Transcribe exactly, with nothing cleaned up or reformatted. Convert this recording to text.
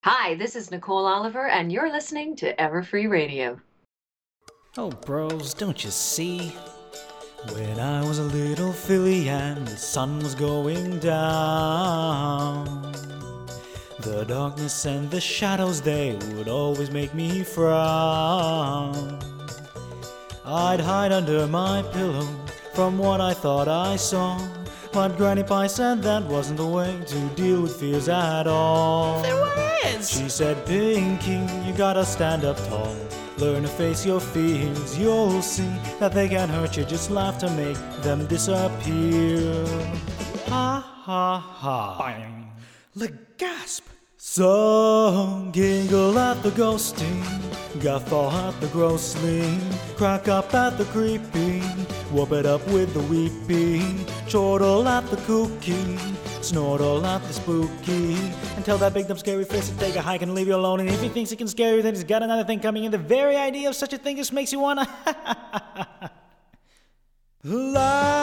Hi, this is Nicole Oliver, and you're listening to Everfree Radio. Oh, bros, don't you see? When I was a little filly and the sun was going down, the darkness and the shadows, they would always make me frown. I'd hide under my pillow from what I thought I saw, but Granny Pie said that wasn't the way to deal with fears at all. There was! She said, Pinky, you gotta stand up tall. Learn to face your fears, you'll see that they can't hurt you, just laugh to make them disappear. Ha ha ha. Bang. Like gasp. So giggle at the ghosting, guffaw at the grossly, crack up at the creepy, whoop it up with the weepy, chortle at the kooky, snortle at the spooky, and tell that big dumb scary face to take a hike and leave you alone. And if he thinks he can scare you, then he's got another thing coming in. The very idea of such a thing just makes you wanna laugh.